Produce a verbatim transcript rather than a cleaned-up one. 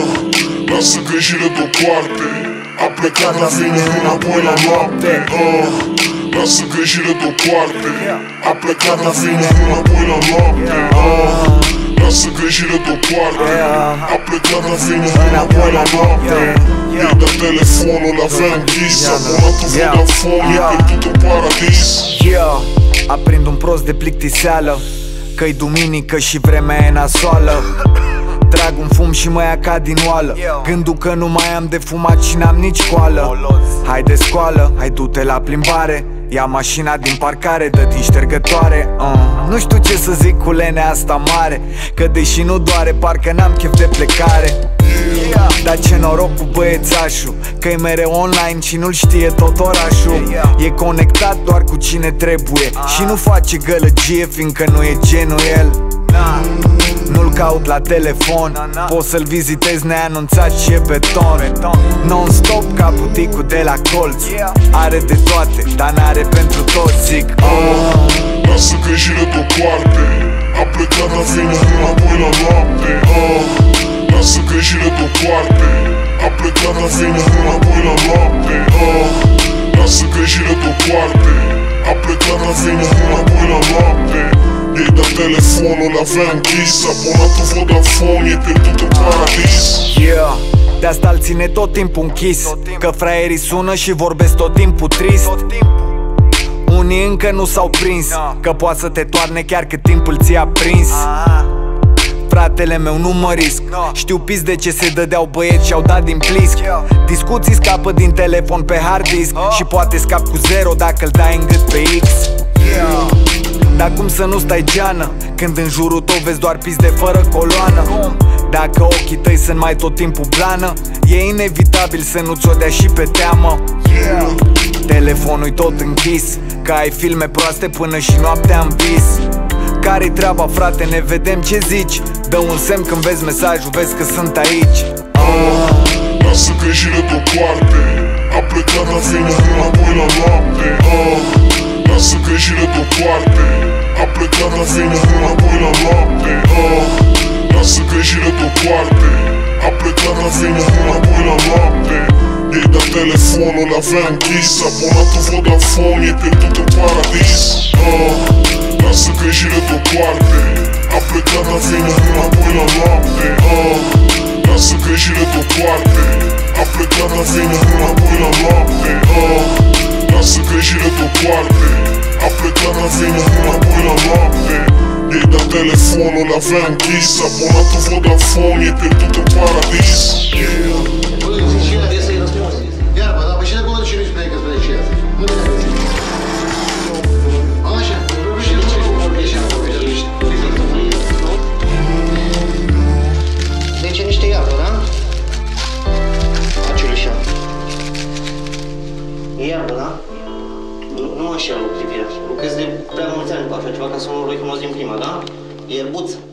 uh, lasă grijile deoparte. A plecat, dar vine înapoi la noapte. uh, Lasă grijile deoparte. A plecat, dar vine înapoi la noapte. uh, Lasă grijile deoparte. A plecat, dar vine înapoi la noapte. I-ai dat telefonul, l-avea închis. Abonatul Vodafone, e pierdut în paradis. Yeah, aprind un prost de plictiseală, că-i duminică și vremea e nasoală. Trag un fum și mă ia ca din oală, gândul că nu mai am de fumat și n-am nici coală. Hai de scoală, hai du-te la plimbare, ia mașina din parcare, dă din ștergătoare. uh. Nu știu ce să zic cu lenea asta mare, că deși nu doare, parcă n-am chef de plecare. Dar ce noroc cu băiețașul, că-i mereu online și nu-l știe tot orașul. E conectat doar cu cine trebuie și nu face gălăgie, fiindcă nu e genul el. Nu-l caut la telefon, poți să-l vizitezi neanunțat și e beton. Non-stop ca buticul de la colț, are de toate, dar n-are pentru toți. Zic uh, lasă grijile deoparte. A plecat, dar vine înapoi la noapte. uh, Lasă grijile deoparte. A plecat, dar vine înapoi la noapte. uh, Lasă grijile deoparte. A plecat, dar vine înapoi la noapte. I-ai dat telefonul, l-avea închis. Abonatul Vodafone, e pierdut în paradis. Yeah, de asta îl ține tot timpul închis, că fraierii sună și vorbesc tot timpul trist. Unii încă nu s-au prins, că poate să te toarne chiar cât timpul ți-a prins. Fratele meu, nu mă risc, știu pis de ce se dădeau băieți și-au dat din plisc. Discuții scapă din telefon pe hard disk și poate scap cu zero dacă îl dai în gât pe X. Dar cum să nu stai geană când în jurul tău vezi doar pizde fără coloană? Dacă ochii tăi sunt mai tot timpul blană, e inevitabil să nu-ți o dea și pe teamă. Telefonul-i tot închis, că ai filme proaste până și noaptea în vis. Care-i treaba, frate, ne vedem, ce zici? Dă un semn când vezi mesajul, vezi că sunt aici. uh, Lasă grijile deoparte. A plecat, dar vine înapoi la noapte. uh, Lasă grijile deoparte. A plecat, dar vine înapoi la noapte. uh, Lasă grijile deoparte. A plecat, dar vine înapoi la noapte. I-ai dat telefonul, l-avea închis. Abonatul Vodafone, e pierdut în paradis. uh, Lasă grijile deoparte. A plecat, dar vine înapoi la noapte. uh, Lasă grijile deoparte. A plecat, dar vine înapoi la noapte. uh, Lasă grijile deoparte. A plecat, dar vine înapoi la noapte. I-ai dat telefonul, l-avea închis. Abonatul Vodafone, e pierdut în paradis. Deci niște iarbă, da? Aciulișa. E iarbă, da? Nu, nu așa, privirea. Lucrez de prea mulți ani cu așa ceva, ca să nu roi cum o zi în prima, da? E ierbuță.